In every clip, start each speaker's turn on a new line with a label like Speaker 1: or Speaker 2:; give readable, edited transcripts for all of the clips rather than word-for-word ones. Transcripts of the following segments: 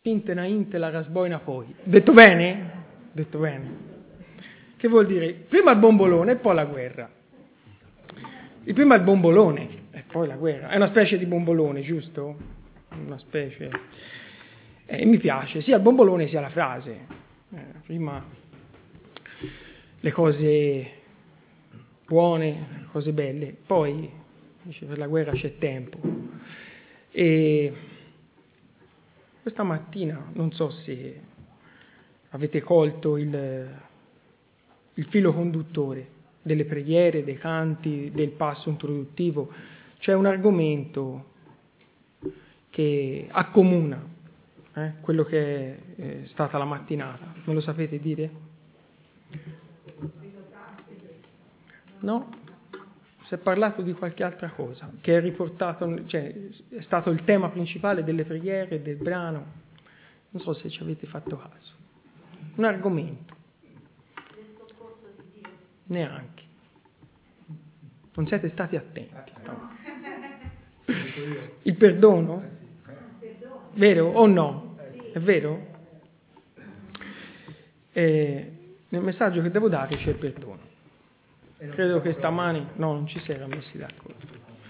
Speaker 1: Intena intela rasboina poi. Detto bene? Detto bene. Che vuol dire? Prima il bombolone e poi la guerra. Il prima il bombolone e poi la guerra. È una specie di bombolone, giusto? Una specie. Mi piace sia il bombolone sia la frase. Prima le cose buone, le cose belle, poi dice per la guerra c'è tempo. E questa mattina non so se avete colto il filo conduttore delle preghiere, dei canti, del passo introduttivo. C'è un argomento che accomuna quello che è stata la mattinata. Me lo sapete dire? No? Si è parlato di qualche altra cosa che è riportato, cioè è stato il tema principale delle preghiere, del brano. Non so se ci avete fatto caso. Un argomento. Neanche. Non siete stati attenti. Il perdono? Vero o no? È vero? Nel messaggio che devo dare c'è il perdono. Credo che stamani non ci si era messi d'accordo.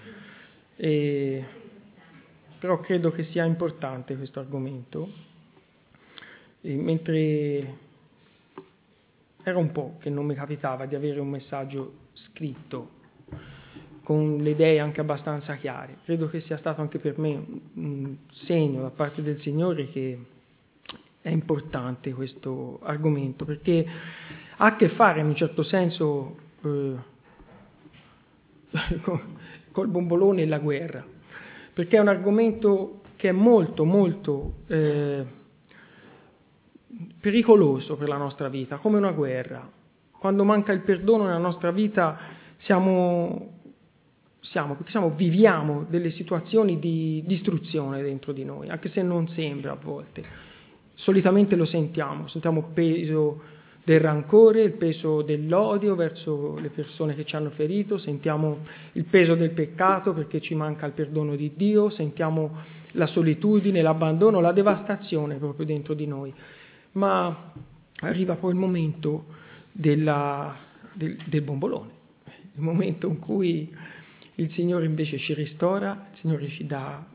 Speaker 1: Però credo che sia importante questo argomento. Mentre era un po' che non mi capitava di avere un messaggio scritto con le idee anche abbastanza chiare. Credo che sia stato anche per me un segno da parte del Signore che è importante questo argomento, perché ha a che fare in un certo senso col bombolone e la guerra, perché è un argomento che è molto molto pericoloso per la nostra vita, come una guerra. Quando manca il perdono nella nostra vita viviamo delle situazioni di distruzione dentro di noi, anche se non sembra a volte. Solitamente lo sentiamo il peso del rancore, il peso dell'odio verso le persone che ci hanno ferito, sentiamo il peso del peccato perché ci manca il perdono di Dio, sentiamo la solitudine, l'abbandono, la devastazione proprio dentro di noi. Ma arriva poi il momento del bombolone, il momento in cui il Signore invece ci ristora, il Signore ci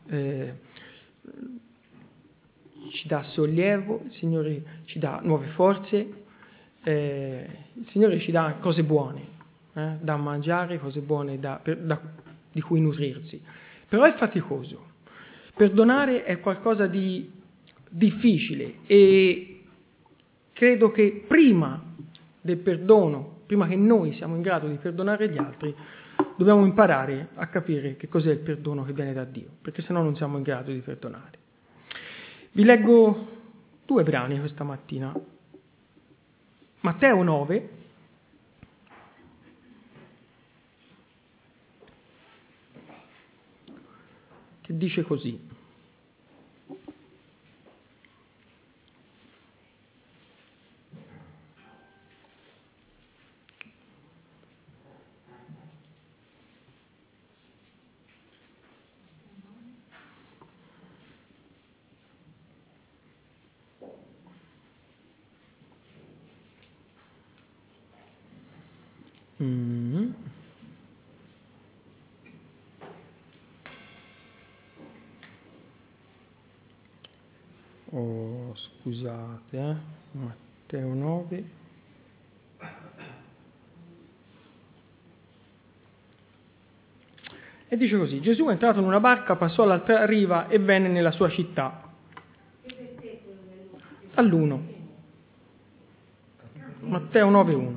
Speaker 1: dà sollievo, il Signore ci dà nuove forze, il Signore ci dà cose buone da mangiare, cose buone di cui nutrirsi. Però è faticoso. Perdonare è qualcosa di difficile e credo che prima del perdono, prima che noi siamo in grado di perdonare gli altri, dobbiamo imparare a capire che cos'è il perdono che viene da Dio, perché sennò non siamo in grado di perdonare. Vi leggo 2 brani questa mattina. Matteo 9, che dice così. Scusate, Matteo 9. E dice così: Gesù è entrato in una barca, passò all'altra riva e venne nella sua città. All'1. Matteo 9:1.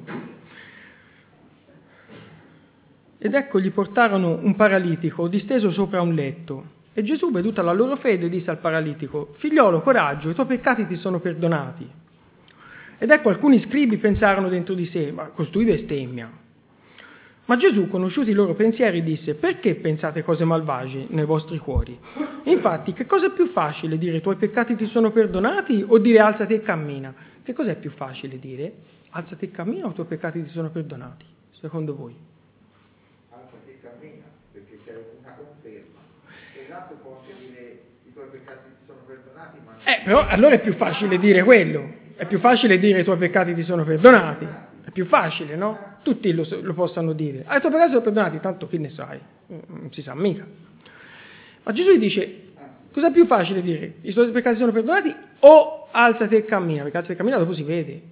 Speaker 1: Ed ecco gli portarono un paralitico disteso sopra un letto. E Gesù, veduta la loro fede, disse al paralitico: Figliolo, coraggio, i tuoi peccati ti sono perdonati. Ed ecco alcuni scribi pensarono dentro di sé: ma costui bestemmia. Ma Gesù, conosciuti i loro pensieri, disse: perché pensate cose malvagie nei vostri cuori? Infatti, che cosa è più facile dire: i tuoi peccati ti sono perdonati, o dire alzati e cammina? Che cos'è più facile dire? Alzati e cammina, o i tuoi peccati ti sono perdonati? Secondo voi?
Speaker 2: Alzati e cammina, perché c'è una conferma. Esatto, può anche dire: i tuoi peccati ti sono perdonati, ma
Speaker 1: Però allora è più facile dire quello. È più facile dire i tuoi peccati ti sono perdonati. È più facile, no? Tutti lo possano dire. I tuoi peccati sono perdonati, tanto che ne sai? Non si sa mica. Ma Gesù gli dice, cosa è più facile dire? I tuoi peccati sono perdonati o alzati e cammina? Perché alzati e cammina dopo si vede.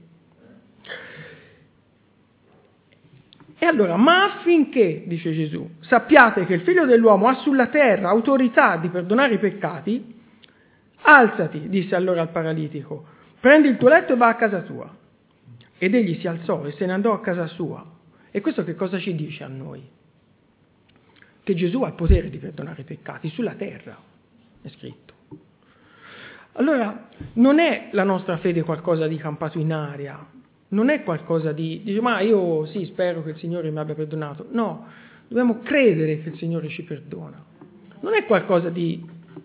Speaker 1: E allora, ma affinché, dice Gesù, sappiate che il Figlio dell'uomo ha sulla terra autorità di perdonare i peccati, alzati, disse allora al paralitico, prendi il tuo letto e va a casa tua. Ed egli si alzò e se ne andò a casa sua. E questo che cosa ci dice a noi? Che Gesù ha il potere di perdonare i peccati sulla terra, è scritto. Allora, non è la nostra fede qualcosa di campato in aria, non è qualcosa dice, ma io sì, spero che il Signore mi abbia perdonato. No, dobbiamo credere che il Signore ci perdona. Non è qualcosa di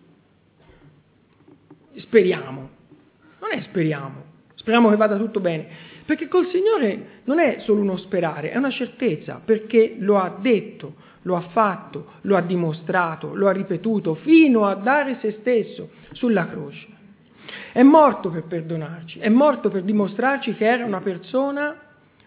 Speaker 1: speriamo, non è speriamo che vada tutto bene, perché col Signore non è solo uno sperare, è una certezza, perché lo ha detto, lo ha fatto, lo ha dimostrato, lo ha ripetuto, fino a dare se stesso sulla croce. È morto per perdonarci, è morto per dimostrarci che era una persona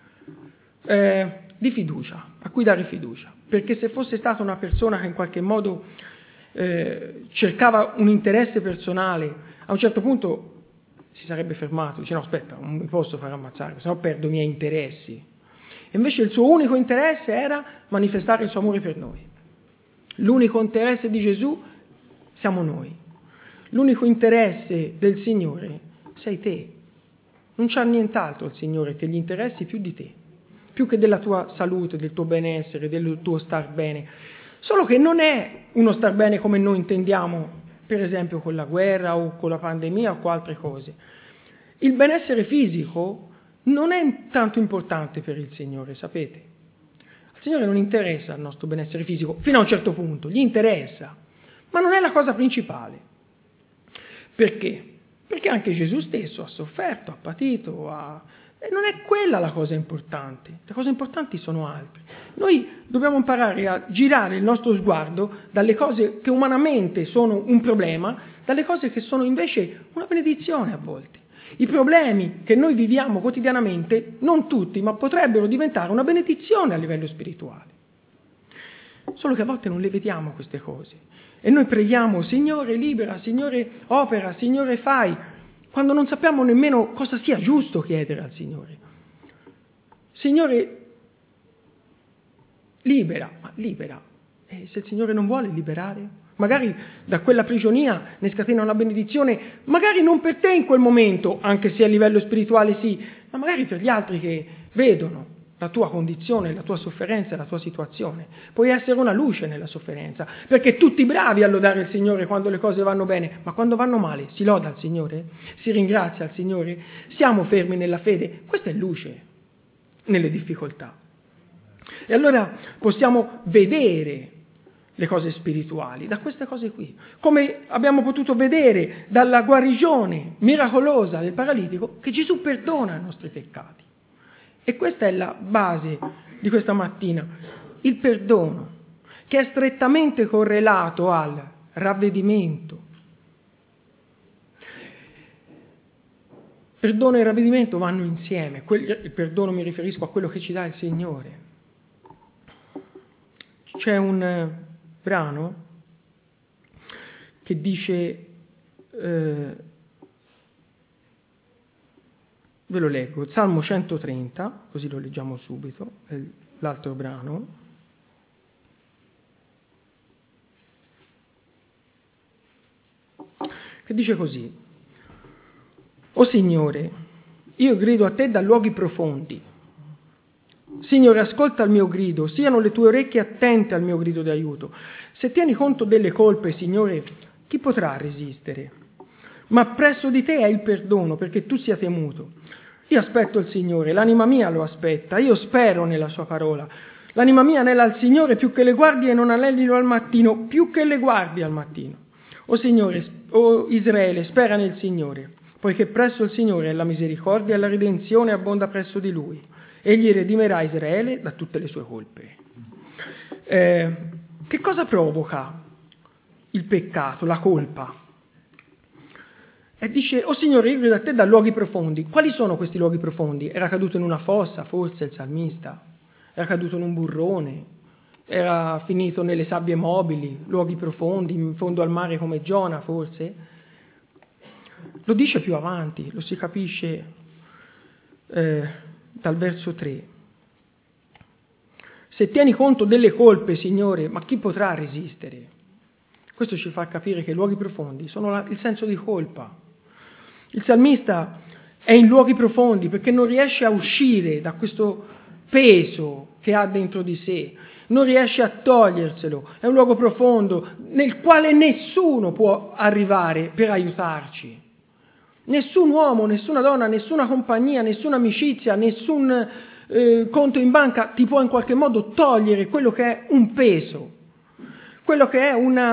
Speaker 1: di fiducia, a cui dare fiducia, perché se fosse stata una persona che in qualche modo cercava un interesse personale, a un certo punto si sarebbe fermato, dice no aspetta, non mi posso far ammazzare, sennò perdo i miei interessi. E invece il suo unico interesse era manifestare il suo amore per noi. L'unico interesse di Gesù siamo noi. L'unico interesse del Signore sei te. Non c'ha nient'altro il Signore che gli interessi più di te, più che della tua salute, del tuo benessere, del tuo star bene. Solo che non è uno star bene come noi intendiamo, per esempio con la guerra o con la pandemia o con altre cose. Il benessere fisico non è tanto importante per il Signore, sapete? Al Signore non interessa il nostro benessere fisico, fino a un certo punto, gli interessa, ma non è la cosa principale. Perché? Perché anche Gesù stesso ha sofferto, ha patito, e non è quella la cosa importante. Le cose importanti sono altre. Noi dobbiamo imparare a girare il nostro sguardo dalle cose che umanamente sono un problema, dalle cose che sono invece una benedizione a volte. I problemi che noi viviamo quotidianamente, non tutti, ma potrebbero diventare una benedizione a livello spirituale. Solo che a volte non le vediamo queste cose. E noi preghiamo, Signore libera, Signore opera, Signore fai, quando non sappiamo nemmeno cosa sia giusto chiedere al Signore. Signore libera, ma libera. E se il Signore non vuole liberare? Magari da quella prigionia ne scatena una benedizione, magari non per te in quel momento, anche se a livello spirituale sì, ma magari per gli altri che vedono la tua condizione, la tua sofferenza, la tua situazione. Puoi essere una luce nella sofferenza, perché tutti bravi a lodare il Signore quando le cose vanno bene, ma quando vanno male si loda il Signore? Si ringrazia il Signore? Siamo fermi nella fede? Questa è luce nelle difficoltà. E allora possiamo vedere le cose spirituali da queste cose qui, come abbiamo potuto vedere dalla guarigione miracolosa del paralitico che Gesù perdona i nostri peccati. E questa è la base di questa mattina, il perdono, che è strettamente correlato al ravvedimento. Perdono e ravvedimento vanno insieme, il perdono mi riferisco a quello che ci dà il Signore. C'è un brano che dice, ve lo leggo, Salmo 130, così lo leggiamo subito, è l'altro brano. Che dice così: O Signore, io grido a te da luoghi profondi. Signore, ascolta il mio grido, siano le tue orecchie attente al mio grido di aiuto. Se tieni conto delle colpe, Signore, chi potrà resistere? Ma presso di te è il perdono, perché tu sia temuto. Io aspetto il Signore, l'anima mia lo aspetta, io spero nella sua parola. L'anima mia anela al Signore più che le guardie non anelino al mattino, più che le guardie al mattino. O Signore, o Israele, spera nel Signore, poiché presso il Signore è la misericordia e la redenzione abbonda presso di Lui. Egli redimerà Israele da tutte le sue colpe. Che cosa provoca il peccato, la colpa? E dice, oh Signore, io grido a te da luoghi profondi. Quali sono questi luoghi profondi? Era caduto in una fossa, forse, il salmista? Era caduto in un burrone? Era finito nelle sabbie mobili, luoghi profondi, in fondo al mare come Giona, forse? Lo dice più avanti, lo si capisce dal verso 3. Se tieni conto delle colpe, Signore, ma chi potrà resistere? Questo ci fa capire che i luoghi profondi sono il senso di colpa. Il salmista è in luoghi profondi perché non riesce a uscire da questo peso che ha dentro di sé, non riesce a toglierselo. È un luogo profondo nel quale nessuno può arrivare per aiutarci. Nessun uomo, nessuna donna, nessuna compagnia, nessuna amicizia, nessun conto in banca ti può in qualche modo togliere quello che è un peso, quello che è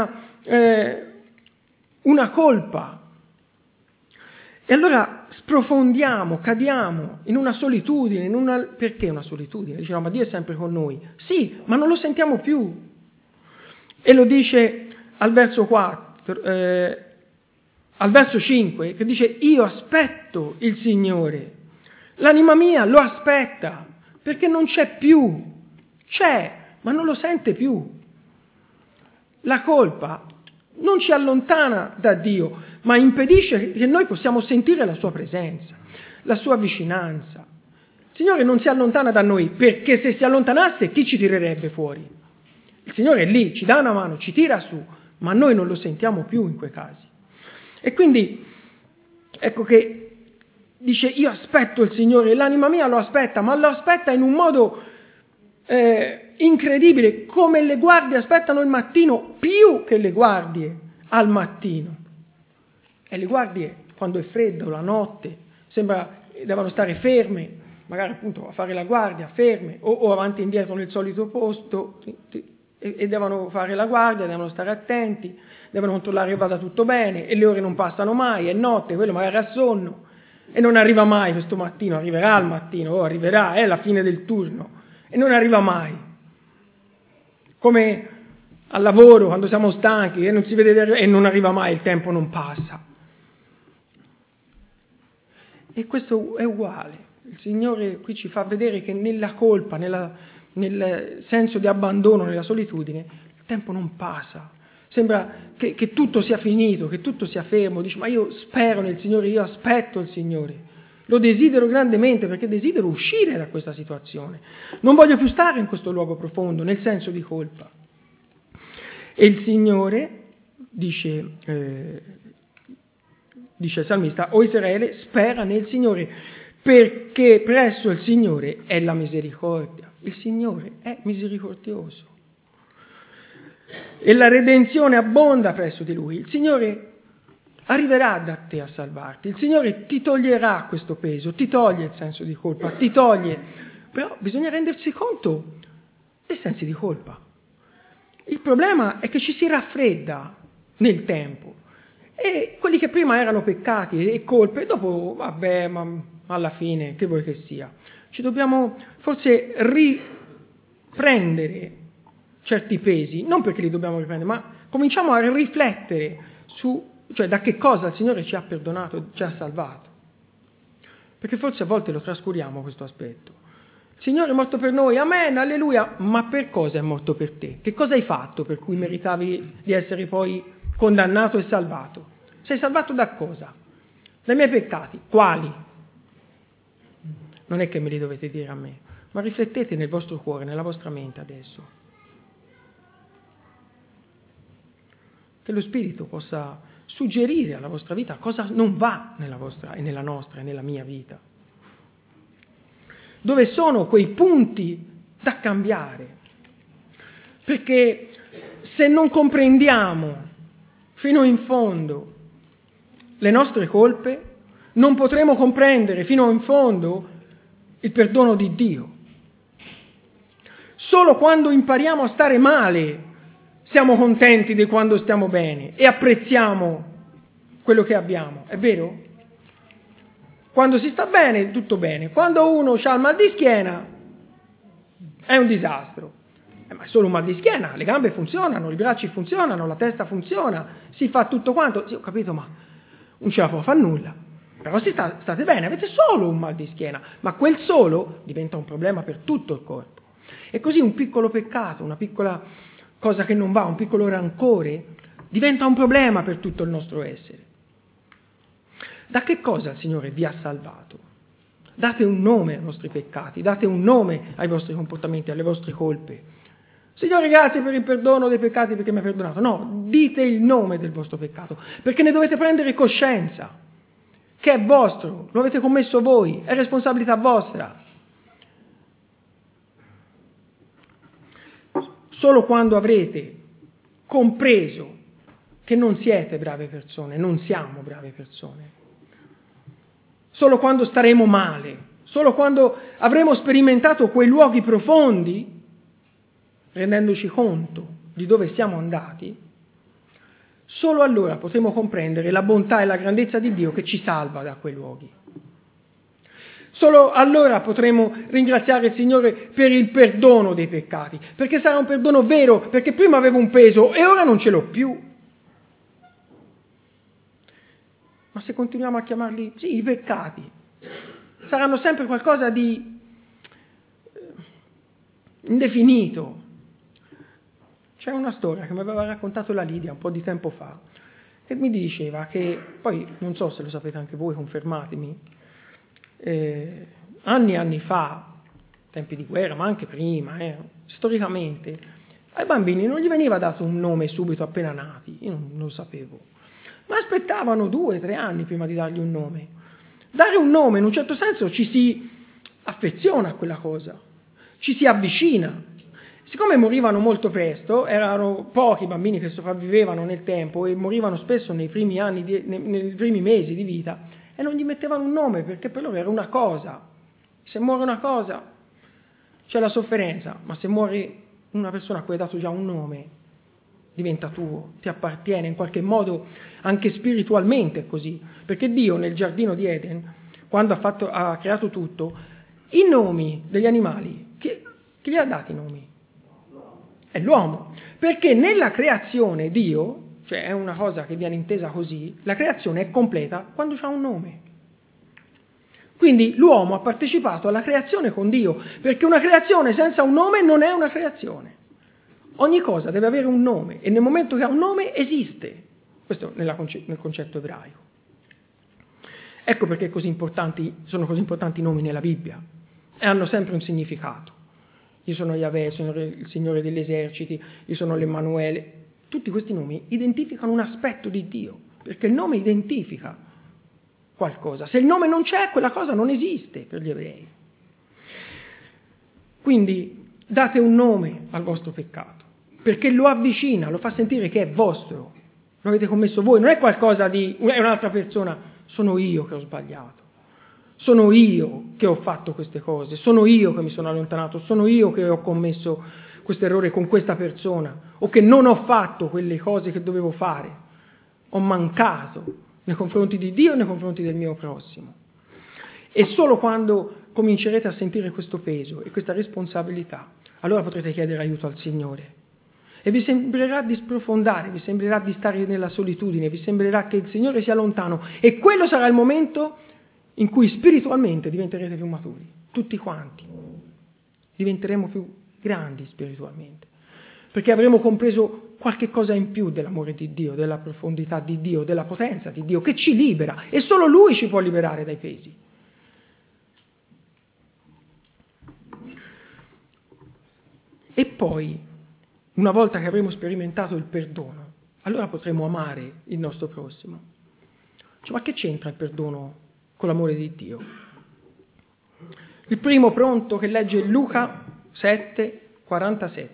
Speaker 1: una colpa. E allora sprofondiamo, cadiamo in una solitudine, perché una solitudine? Diciamo, ma Dio è sempre con noi. Sì, ma non lo sentiamo più. E lo dice al verso 4, al verso 5, che dice, io aspetto il Signore. L'anima mia lo aspetta, perché non c'è più. C'è, ma non lo sente più. La colpa non ci allontana da Dio, ma impedisce che noi possiamo sentire la sua presenza, la sua vicinanza. Il Signore non si allontana da noi, perché se si allontanasse chi ci tirerebbe fuori? Il Signore è lì, ci dà una mano, ci tira su, ma noi non lo sentiamo più in quei casi. E quindi, ecco che dice, io aspetto il Signore, l'anima mia lo aspetta, ma lo aspetta in un modo incredibile, come le guardie aspettano il mattino, più che le guardie al mattino. E le guardie, quando è freddo, la notte, sembra devono stare ferme, magari appunto a fare la guardia, ferme, o avanti e indietro nel solito posto, e devono fare la guardia, devono stare attenti, devono controllare che vada tutto bene, e le ore non passano mai, è notte, quello magari ha sonno, e non arriva mai questo mattino, arriverà al mattino, arriverà, è la fine del turno, e non arriva mai. Come al lavoro, quando siamo stanchi e non si vede e non arriva mai, il tempo non passa. E questo è uguale. Il Signore qui ci fa vedere che nella colpa, nel senso di abbandono, nella solitudine, il tempo non passa. Sembra che tutto sia finito, che tutto sia fermo. Dici, ma io spero nel Signore, io aspetto il Signore. Lo desidero grandemente perché desidero uscire da questa situazione. Non voglio più stare in questo luogo profondo, nel senso di colpa. E il Signore, dice il salmista, o Israele, spera nel Signore, perché presso il Signore è la misericordia. Il Signore è misericordioso. E la redenzione abbonda presso di Lui. Il Signore arriverà da te a salvarti. Il Signore ti toglierà questo peso, ti toglie il senso di colpa, ti toglie. Però bisogna rendersi conto dei sensi di colpa. Il problema è che ci si raffredda nel tempo. E quelli che prima erano peccati e colpe, dopo, vabbè, ma alla fine, che vuoi che sia? Ci dobbiamo forse riprendere certi pesi, non perché li dobbiamo riprendere, ma cominciamo a riflettere cioè da che cosa il Signore ci ha perdonato, ci ha salvato. Perché forse a volte lo trascuriamo questo aspetto. Il Signore è morto per noi, amen, alleluia, ma per cosa è morto per te? Che cosa hai fatto per cui meritavi di essere poi condannato e salvato? Sei salvato da cosa? Dai miei peccati. Quali? Non è che me li dovete dire a me, ma riflettete nel vostro cuore, nella vostra mente adesso. Che lo Spirito possa suggerire alla vostra vita cosa non va nella vostra e nella nostra e nella mia vita. Dove sono quei punti da cambiare? Perché se non comprendiamo fino in fondo le nostre colpe, non potremo comprendere fino in fondo il perdono di Dio. Solo quando impariamo a stare male siamo contenti di quando stiamo bene e apprezziamo quello che abbiamo, è vero? Quando si sta bene, tutto bene. Quando uno ha il mal di schiena, è un disastro. Ma è solo un mal di schiena, le gambe funzionano, i bracci funzionano, la testa funziona, si fa tutto quanto. Sì, ho capito, ma non ce la può fare nulla. Però state bene, avete solo un mal di schiena, ma quel solo diventa un problema per tutto il corpo. E così un piccolo peccato, una piccola cosa che non va, un piccolo rancore, diventa un problema per tutto il nostro essere. Da che cosa il Signore vi ha salvato? Date un nome ai vostri peccati, date un nome ai vostri comportamenti, alle vostre colpe. Signore, grazie per il perdono dei peccati perché mi ha perdonato. No, dite il nome del vostro peccato, perché ne dovete prendere coscienza, che è vostro, lo avete commesso voi, è responsabilità vostra. Solo quando avrete compreso che non siete brave persone, non siamo brave persone, solo quando staremo male, solo quando avremo sperimentato quei luoghi profondi, rendendoci conto di dove siamo andati, solo allora potremo comprendere la bontà e la grandezza di Dio che ci salva da quei luoghi. Solo allora potremo ringraziare il Signore per il perdono dei peccati, perché sarà un perdono vero, perché prima avevo un peso e ora non ce l'ho più. Ma se continuiamo a chiamarli, sì, i peccati, saranno sempre qualcosa di indefinito. C'è una storia che mi aveva raccontato la Lidia un po' di tempo fa, che mi diceva che, poi non so se lo sapete anche voi, confermatemi, anni e anni fa, tempi di guerra, ma anche prima, storicamente, ai bambini non gli veniva dato un nome subito appena nati, io non lo sapevo, ma aspettavano 2 o 3 anni prima di dargli un nome. Dare un nome, in un certo senso, ci si affeziona a quella cosa, ci si avvicina. Siccome morivano molto presto, erano pochi i bambini che sopravvivevano nel tempo e morivano spesso nei primi anni, nei primi mesi di vita, e non gli mettevano un nome perché per loro era una cosa. Se muore una cosa c'è la sofferenza, ma se muore una persona a cui hai dato già un nome, diventa tuo, ti appartiene in qualche modo anche spiritualmente, è così. Perché Dio nel giardino di Eden, quando ha creato tutto, i nomi degli animali, chi gli ha dati i nomi? È l'uomo. Perché nella creazione Dio, cioè è una cosa che viene intesa così, la creazione è completa quando c'ha un nome. Quindi l'uomo ha partecipato alla creazione con Dio, perché una creazione senza un nome non è una creazione. Ogni cosa deve avere un nome e nel momento che ha un nome esiste. Questo nel concetto ebraico. Ecco perché sono così importanti i nomi nella Bibbia e hanno sempre un significato. Io sono Yahweh, sono il Signore degli eserciti, io sono l'Emmanuele. Tutti questi nomi identificano un aspetto di Dio, perché il nome identifica qualcosa. Se il nome non c'è, quella cosa non esiste per gli ebrei. Quindi date un nome al vostro peccato, perché lo avvicina, lo fa sentire che è vostro, lo avete commesso voi, non è qualcosa di un'altra persona, sono io che ho sbagliato. Sono io che ho fatto queste cose, sono io che mi sono allontanato, sono io che ho commesso questo errore con questa persona, o che non ho fatto quelle cose che dovevo fare, ho mancato nei confronti di Dio e nei confronti del mio prossimo. E solo quando comincerete a sentire questo peso e questa responsabilità, allora potrete chiedere aiuto al Signore. E vi sembrerà di sprofondare, vi sembrerà di stare nella solitudine, vi sembrerà che il Signore sia lontano, e quello sarà il momento in cui spiritualmente diventerete più maturi, tutti quanti. Diventeremo più grandi spiritualmente, perché avremo compreso qualche cosa in più dell'amore di Dio, della profondità di Dio, della potenza di Dio, che ci libera, e solo Lui ci può liberare dai pesi. E poi, una volta che avremo sperimentato il perdono, allora potremo amare il nostro prossimo. Ma che c'entra il perdono con l'amore di Dio? Il primo pronto che legge Luca 7:47.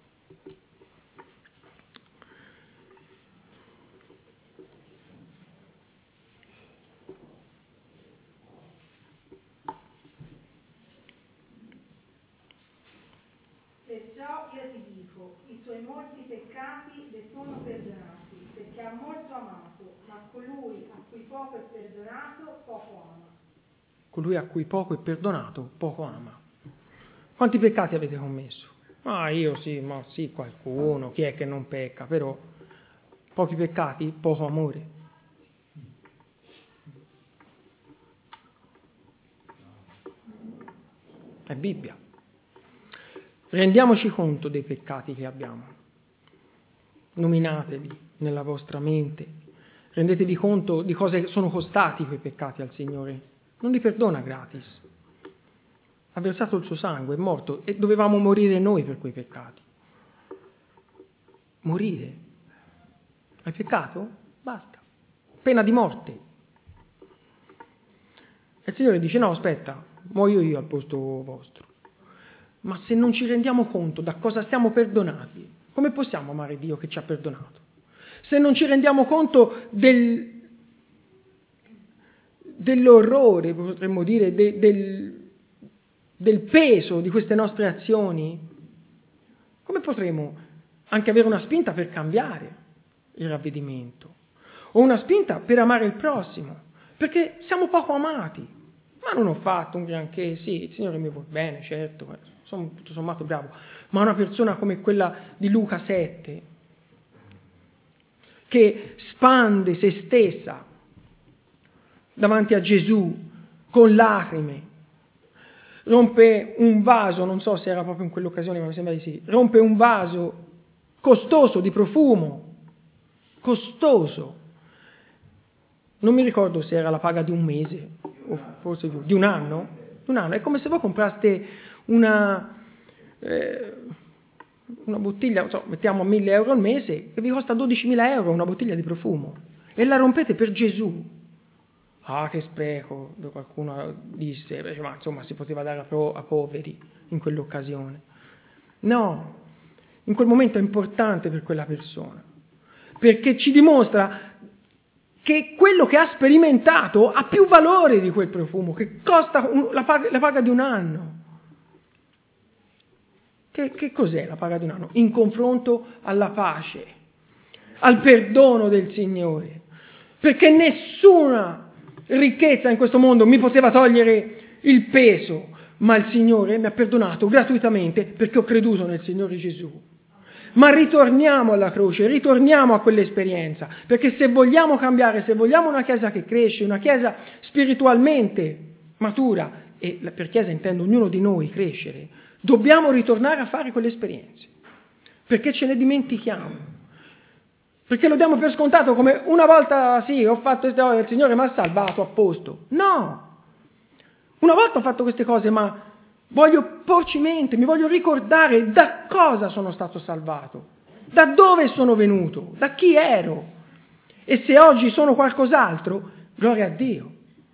Speaker 3: Perciò io ti dico, i suoi molti peccati le sono perdonati, perché ha molto amato, ma colui a cui poco è perdonato, poco ama.
Speaker 1: Colui a cui poco è perdonato, poco ama. Quanti peccati avete commesso? Io sì, ma sì, qualcuno, chi è che non pecca, però pochi peccati, poco amore. è Bibbia. Rendiamoci conto dei peccati che abbiamo. Nominateli nella vostra mente. Rendetevi conto di cosa sono costati quei peccati al Signore. Non li perdona gratis. Ha versato il suo sangue, è morto e dovevamo morire noi per quei peccati. Morire. Hai peccato? Basta. Pena di morte. E il Signore dice: no, aspetta, muoio io al posto vostro. Ma se non ci rendiamo conto da cosa stiamo perdonati, come possiamo amare Dio che ci ha perdonato? Se non ci rendiamo conto dell'orrore, potremmo dire, del peso di queste nostre azioni, come potremo anche avere una spinta per cambiare il ravvedimento? O una spinta per amare il prossimo? Perché siamo poco amati. Ma non ho fatto un granché, sì, il Signore mi vuole bene, certo, sono tutto sommato bravo, ma una persona come quella di Luca 7, che spande se stessa davanti a Gesù con lacrime, rompe un vaso, non so se era proprio in quell'occasione, ma mi sembra di sì, rompe un vaso costoso di profumo, costoso. Non mi ricordo se era la paga di un mese, o forse di un anno. È come se voi compraste una bottiglia, mettiamo 1.000 euro al mese, e vi costa 12.000 euro una bottiglia di profumo, e la rompete per Gesù. Ah, che spreco, qualcuno disse, ma insomma si poteva dare a poveri in quell'occasione. No, in quel momento è importante per quella persona, perché ci dimostra che quello che ha sperimentato ha più valore di quel profumo, che costa la paga di un anno. Che cos'è la paga di un anno? In confronto alla pace, al perdono del Signore. Perché nessuna ricchezza in questo mondo mi poteva togliere il peso, ma il Signore mi ha perdonato gratuitamente perché ho creduto nel Signore Gesù. Ma ritorniamo alla croce, ritorniamo a quell'esperienza, perché se vogliamo cambiare, se vogliamo una Chiesa che cresce, una Chiesa spiritualmente matura, e per Chiesa intendo ognuno di noi crescere, dobbiamo ritornare a fare quelle esperienze, perché ce ne dimentichiamo, perché lo diamo per scontato come una volta sì, ho fatto queste cose, il Signore mi ha salvato, a posto. No! Una volta ho fatto queste cose, ma voglio porci mente, mi voglio ricordare da cosa sono stato salvato, da dove sono venuto, da chi ero. E se oggi sono qualcos'altro, gloria a Dio.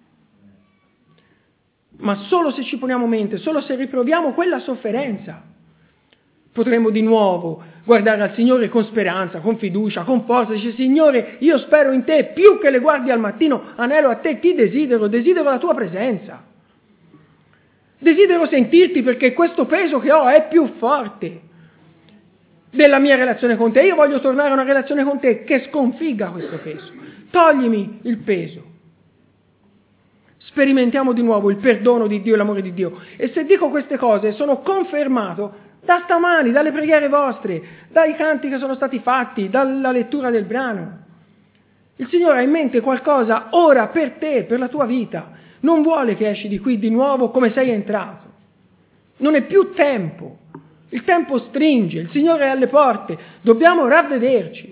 Speaker 1: Ma solo se ci poniamo mente, solo se riproviamo quella sofferenza, potremo di nuovo guardare al Signore con speranza, con fiducia, con forza. Dice: Signore, io spero in te, più che le guardie al mattino, anelo a te, ti desidero la tua presenza. Desidero sentirti, perché questo peso che ho è più forte della mia relazione con te. Io voglio tornare a una relazione con te che sconfigga questo peso. Toglimi il peso. Sperimentiamo di nuovo il perdono di Dio e l'amore di Dio. E se dico queste cose sono confermato da stamani, dalle preghiere vostre, dai canti che sono stati fatti, dalla lettura del brano. Il Signore ha in mente qualcosa ora per te, per la tua vita. Non vuole che esci di qui di nuovo come sei entrato. Non è più tempo. Il tempo stringe, il Signore è alle porte. Dobbiamo ravvederci.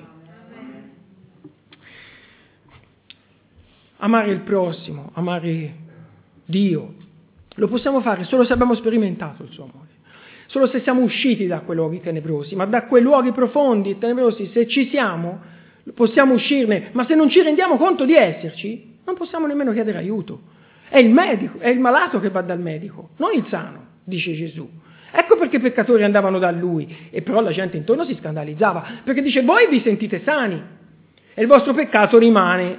Speaker 1: Amare il prossimo, amare Dio, lo possiamo fare solo se abbiamo sperimentato il suo amore. Solo se siamo usciti da quei luoghi tenebrosi, ma da quei luoghi profondi e tenebrosi, se ci siamo, possiamo uscirne. Ma se non ci rendiamo conto di esserci, non possiamo nemmeno chiedere aiuto. È il medico, è il malato che va dal medico, non il sano, dice Gesù. Ecco perché i peccatori andavano da lui, e però la gente intorno si scandalizzava, perché dice: voi vi sentite sani e il vostro peccato rimane.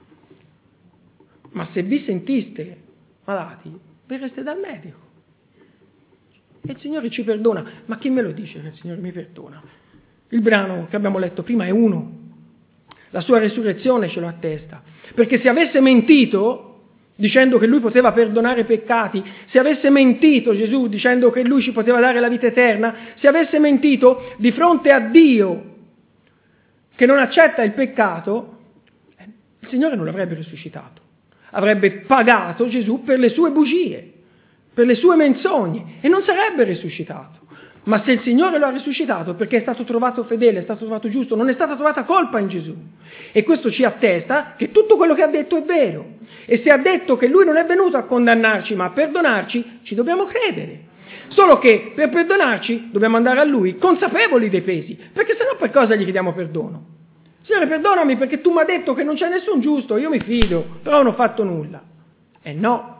Speaker 1: Ma se vi sentiste malati, verreste dal medico. E il Signore ci perdona. Ma chi me lo dice che il Signore mi perdona? Il brano che abbiamo letto prima è uno. La sua resurrezione ce lo attesta. Perché se avesse mentito, dicendo che lui poteva perdonare i peccati, se avesse mentito Gesù dicendo che lui ci poteva dare la vita eterna, se avesse mentito di fronte a Dio che non accetta il peccato, il Signore non l'avrebbe risuscitato. Avrebbe pagato Gesù per le sue bugie, per le sue menzogne e non sarebbe risuscitato. Ma se il Signore lo ha risuscitato perché è stato trovato fedele, è stato trovato giusto, non è stata trovata colpa in Gesù. E questo ci attesta che tutto quello che ha detto è vero. E se ha detto che Lui non è venuto a condannarci ma a perdonarci, ci dobbiamo credere. Solo che per perdonarci dobbiamo andare a Lui consapevoli dei pesi, perché sennò per cosa gli chiediamo perdono? Signore, perdonami perché tu mi hai detto che non c'è nessun giusto, io mi fido, però non ho fatto nulla. E no.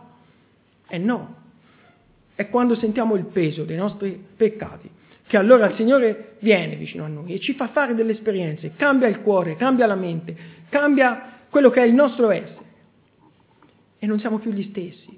Speaker 1: È quando sentiamo il peso dei nostri peccati che allora il Signore viene vicino a noi e ci fa fare delle esperienze, cambia il cuore, cambia la mente, cambia quello che è il nostro essere. E non siamo più gli stessi.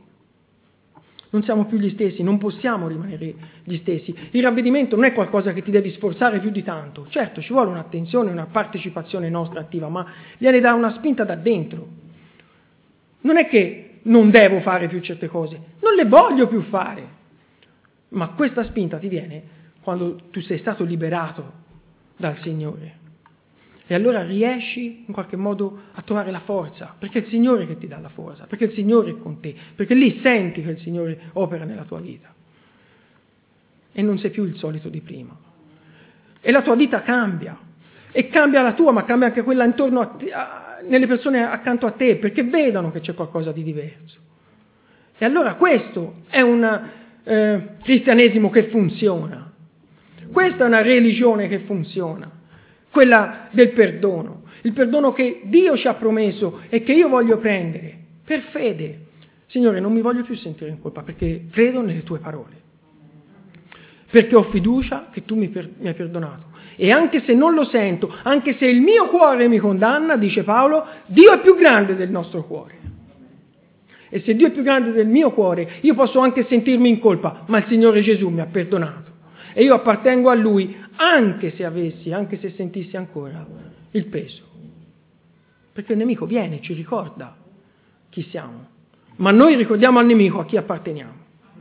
Speaker 1: Non possiamo rimanere gli stessi. Il ravvedimento non è qualcosa che ti devi sforzare più di tanto. Certo, ci vuole un'attenzione, una partecipazione nostra attiva, ma viene da una spinta da dentro. Non è che non devo fare più certe cose, non le voglio più fare. Ma questa spinta ti viene quando tu sei stato liberato dal Signore. E allora riesci in qualche modo a trovare la forza, perché è il Signore che ti dà la forza, perché il Signore è con te, perché lì senti che il Signore opera nella tua vita. E non sei più il solito di prima. E la tua vita cambia. E cambia la tua, ma cambia anche quella intorno a te, nelle persone accanto a te, perché vedono che c'è qualcosa di diverso. E allora questo è un cristianesimo che funziona. Questa è una religione che funziona, quella del perdono, il perdono che Dio ci ha promesso e che io voglio prendere per fede. Signore, non mi voglio più sentire in colpa perché credo nelle tue parole, perché ho fiducia che tu mi hai perdonato. E anche se non lo sento, anche se il mio cuore mi condanna, dice Paolo, Dio è più grande del nostro cuore. E se Dio è più grande del mio cuore, io posso anche sentirmi in colpa, ma il Signore Gesù mi ha perdonato. E io appartengo a Lui, anche se sentissi ancora il peso. Perché il nemico viene e ci ricorda chi siamo. Ma noi ricordiamo al nemico a chi apparteniamo.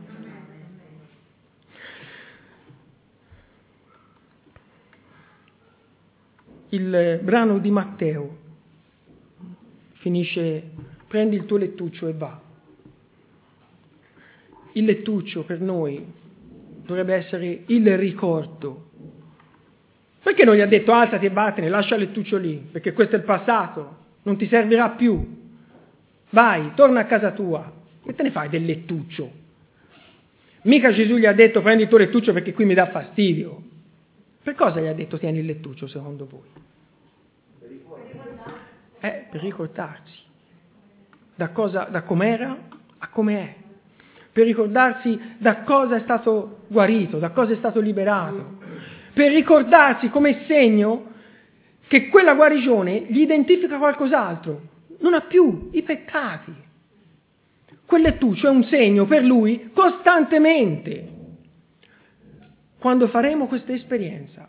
Speaker 1: Il brano di Matteo finisce: prendi il tuo lettuccio e va. Il lettuccio per noi dovrebbe essere il ricordo. Perché non gli ha detto alzati e vattene, lascia il lettuccio lì, perché questo è il passato, non ti servirà più. Vai, torna a casa tua. Che te ne fai del lettuccio? Mica Gesù gli ha detto prendi il tuo lettuccio perché qui mi dà fastidio. Per cosa gli ha detto tieni il lettuccio secondo voi? Per ricordarsi da com'era a com'è, per ricordarsi da cosa è stato guarito, da cosa è stato liberato, per ricordarsi come segno che quella guarigione gli identifica qualcos'altro, non ha più i peccati. Quel lettuccio è un segno per lui costantemente. Quando faremo questa esperienza,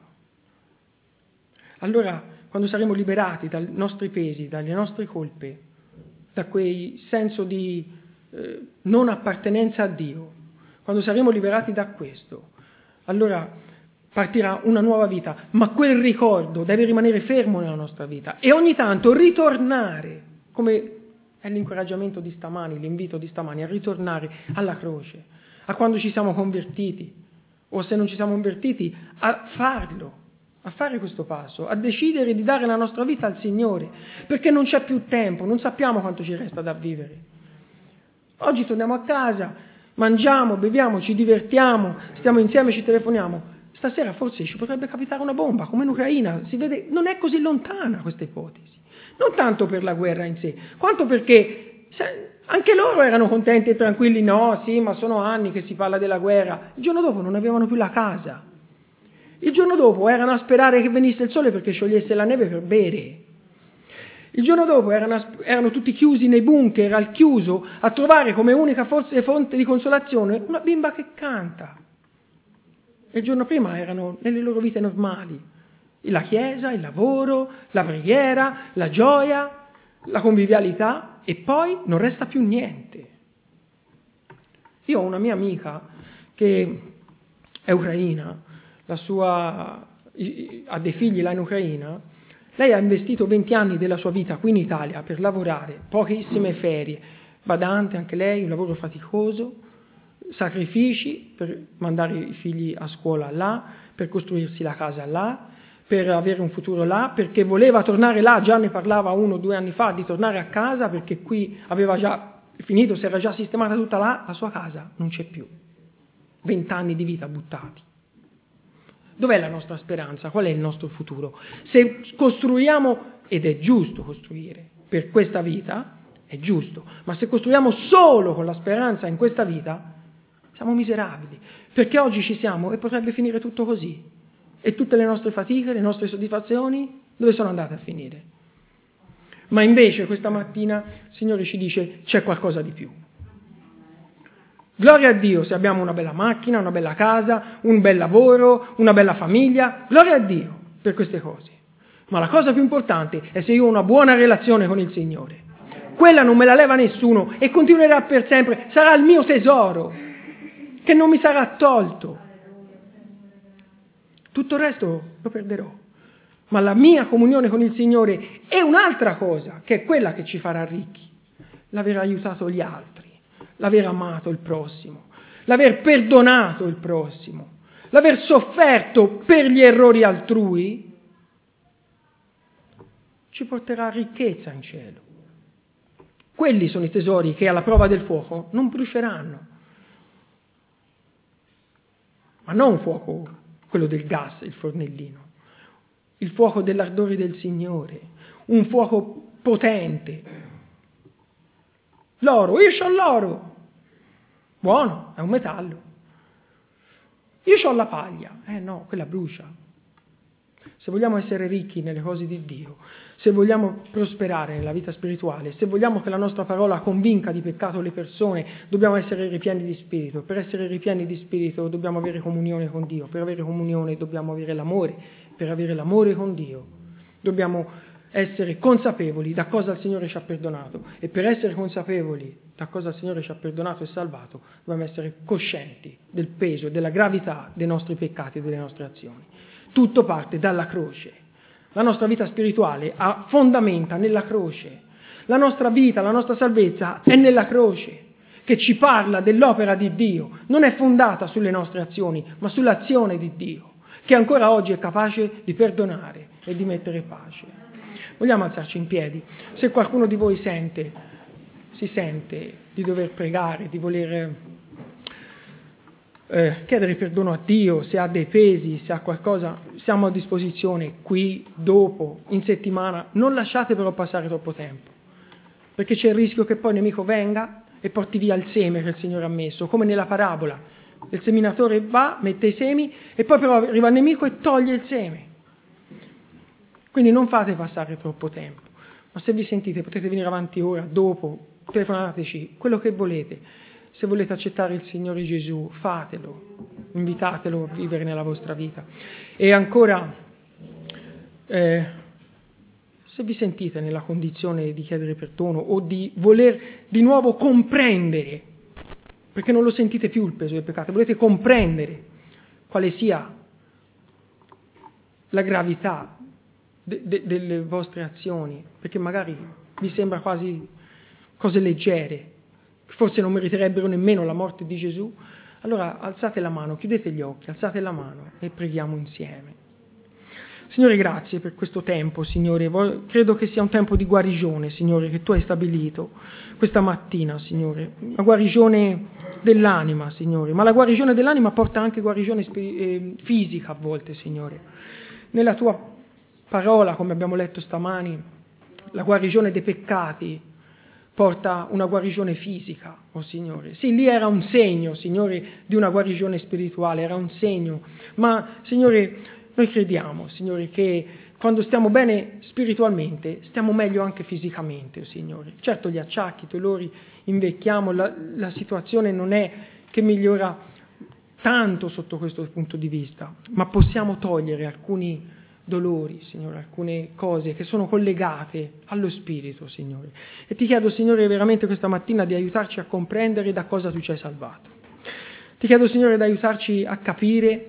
Speaker 1: allora quando saremo liberati dai nostri pesi, dalle nostre colpe, da quel senso di non appartenenza a Dio, quando saremo liberati da questo, allora partirà una nuova vita, ma quel ricordo deve rimanere fermo nella nostra vita e ogni tanto ritornare, come è l'incoraggiamento di stamani, l'invito di stamani, a ritornare alla croce, a quando ci siamo convertiti, o se non ci siamo convertiti, a farlo. A fare questo passo, a decidere di dare la nostra vita al Signore, perché non c'è più tempo, non sappiamo quanto ci resta da vivere. Oggi torniamo a casa, mangiamo, beviamo, ci divertiamo, stiamo insieme, ci telefoniamo. Stasera forse ci potrebbe capitare una bomba, come in Ucraina, si vede, non è così lontana questa ipotesi. Non tanto per la guerra in sé, quanto perché anche loro erano contenti e tranquilli, no, sì, ma sono anni che si parla della guerra. Il giorno dopo non avevano più la casa. Il giorno dopo erano a sperare che venisse il sole perché sciogliesse la neve per bere. Il giorno dopo erano tutti chiusi nei bunker, al chiuso, a trovare come unica fonte di consolazione una bimba che canta. E il giorno prima erano nelle loro vite normali. La chiesa, il lavoro, la preghiera, la gioia, la convivialità, e poi non resta più niente. Io ho una mia amica che è ucraina, ha dei figli là in Ucraina. Lei ha investito 20 anni della sua vita qui in Italia per lavorare, pochissime ferie, badante anche lei, un lavoro faticoso, sacrifici per mandare i figli a scuola là, per costruirsi la casa là, per avere un futuro là, perché voleva tornare là, già ne parlava 1 o 2 anni fa di tornare a casa, perché qui aveva già finito, si era già sistemata tutta la sua casa, non c'è più. 20 anni di vita buttati. Dov'è la nostra speranza? Qual è il nostro futuro? Se costruiamo, ed è giusto costruire per questa vita, è giusto, ma se costruiamo solo con la speranza in questa vita, siamo miserabili, perché oggi ci siamo e potrebbe finire tutto così. E tutte le nostre fatiche, le nostre soddisfazioni, dove sono andate a finire? Ma invece questa mattina il Signore ci dice c'è qualcosa di più. Gloria a Dio se abbiamo una bella macchina, una bella casa, un bel lavoro, una bella famiglia. Gloria a Dio per queste cose. Ma la cosa più importante è se io ho una buona relazione con il Signore. Quella non me la leva nessuno e continuerà per sempre. Sarà il mio tesoro che non mi sarà tolto. Tutto il resto lo perderò. Ma la mia comunione con il Signore è un'altra cosa, che è quella che ci farà ricchi. L'aver aiutato gli altri, l'aver amato il prossimo, l'aver perdonato il prossimo, l'aver sofferto per gli errori altrui, ci porterà ricchezza in cielo. Quelli sono i tesori che alla prova del fuoco non bruceranno. Ma non fuoco, quello del gas, il fornellino. Il fuoco dell'ardore del Signore, un fuoco potente. L'oro, io c'ho l'oro. Buono, è un metallo. Io c'ho la paglia. No, quella brucia. Se vogliamo essere ricchi nelle cose di Dio, se vogliamo prosperare nella vita spirituale, se vogliamo che la nostra parola convinca di peccato le persone, dobbiamo essere ripieni di spirito. Per essere ripieni di spirito dobbiamo avere comunione con Dio. Per avere comunione dobbiamo avere l'amore. Per avere l'amore con Dio dobbiamo essere consapevoli da cosa il Signore ci ha perdonato. E per essere consapevoli da cosa il Signore ci ha perdonato e salvato, dobbiamo essere coscienti del peso e della gravità dei nostri peccati e delle nostre azioni. Tutto parte dalla croce. La nostra vita spirituale ha fondamenta nella croce. La nostra vita, la nostra salvezza è nella croce, che ci parla dell'opera di Dio. Non è fondata sulle nostre azioni, ma sull'azione di Dio, che ancora oggi è capace di perdonare e di mettere pace. Vogliamo alzarci in piedi? Se qualcuno di voi si sente di dover pregare, di voler chiedere perdono a Dio, se ha dei pesi, se ha qualcosa, siamo a disposizione qui, dopo, in settimana. Non lasciate però passare troppo tempo, perché c'è il rischio che poi il nemico venga e porti via il seme che il Signore ha messo, come nella parabola. Il seminatore va, mette i semi e poi però arriva il nemico e toglie il seme. Quindi non fate passare troppo tempo, ma se vi sentite potete venire avanti ora, dopo, telefonateci, quello che volete. Se volete accettare il Signore Gesù, fatelo, invitatelo a vivere nella vostra vita. E ancora, se vi sentite nella condizione di chiedere perdono o di voler di nuovo comprendere, perché non lo sentite più il peso del peccato, volete comprendere quale sia la gravità delle vostre azioni, perché magari vi sembra quasi cose leggere, forse non meriterebbero nemmeno la morte di Gesù, allora alzate la mano, chiudete gli occhi, alzate la mano e preghiamo insieme. Signore, grazie per questo tempo, Signore. Credo che sia un tempo di guarigione, Signore, che Tu hai stabilito questa mattina, Signore. Una guarigione dell'anima, Signore. Ma la guarigione dell'anima porta anche guarigione fisica a volte, Signore. Nella Tua parola, come abbiamo letto stamani, la guarigione dei peccati porta una guarigione fisica, oh Signore. Sì, lì era un segno, Signore, di una guarigione spirituale, era un segno. Ma, Signore, noi crediamo, Signore, che quando stiamo bene spiritualmente, stiamo meglio anche fisicamente, oh Signore. Certo, gli acciacchi, i dolori, invecchiamo, la situazione non è che migliora tanto sotto questo punto di vista, ma possiamo togliere alcuni dolori, Signore, alcune cose che sono collegate allo Spirito, Signore. E Ti chiedo, Signore, veramente questa mattina di aiutarci a comprendere da cosa Tu ci hai salvato. Ti chiedo, Signore, di aiutarci a capire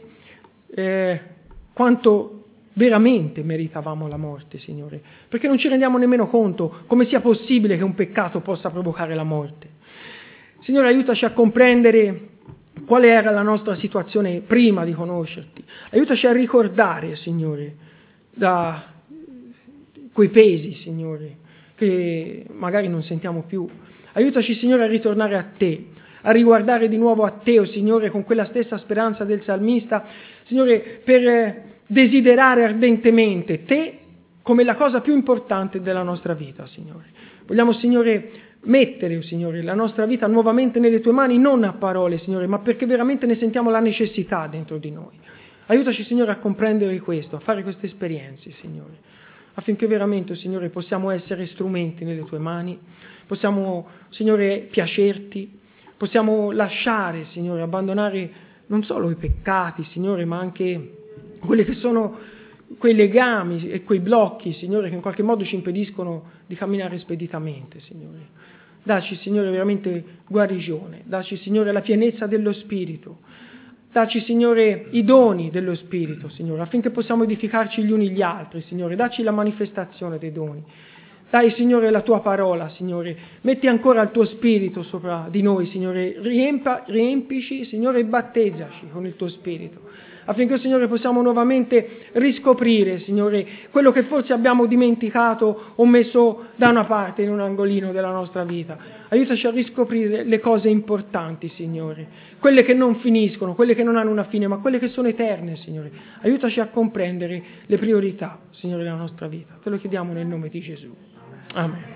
Speaker 1: quanto veramente meritavamo la morte, Signore, perché non ci rendiamo nemmeno conto come sia possibile che un peccato possa provocare la morte. Signore, aiutaci a comprendere quale era la nostra situazione prima di conoscerti. Aiutaci a ricordare, Signore, da quei pesi, Signore, che magari non sentiamo più. Aiutaci, Signore, a ritornare a Te, a riguardare di nuovo a Te, oh Signore, con quella stessa speranza del salmista, Signore, per desiderare ardentemente Te come la cosa più importante della nostra vita, Signore. Vogliamo, Signore, mettere, oh Signore, la nostra vita nuovamente nelle Tue mani, non a parole, Signore, ma perché veramente ne sentiamo la necessità dentro di noi. Aiutaci, Signore, a comprendere questo, a fare queste esperienze, Signore, affinché veramente, oh Signore, possiamo essere strumenti nelle Tue mani, possiamo, Signore, piacerti, possiamo lasciare, Signore, abbandonare non solo i peccati, Signore, ma anche quelli che sono quei legami e quei blocchi, Signore, che in qualche modo ci impediscono di camminare speditamente, Signore. Dacci, Signore, veramente guarigione, dacci, Signore, la pienezza dello Spirito, dacci, Signore, i doni dello Spirito, Signore, affinché possiamo edificarci gli uni gli altri, Signore, dacci la manifestazione dei doni. Dai, Signore, la Tua parola, Signore, metti ancora il Tuo Spirito sopra di noi, Signore, riempici, Signore, e battezzaci con il Tuo Spirito, affinché, Signore, possiamo nuovamente riscoprire, Signore, quello che forse abbiamo dimenticato o messo da una parte in un angolino della nostra vita. Aiutaci a riscoprire le cose importanti, Signore, quelle che non finiscono, quelle che non hanno una fine, ma quelle che sono eterne, Signore. Aiutaci a comprendere le priorità, Signore, della nostra vita. Te lo chiediamo nel nome di Gesù. Amen.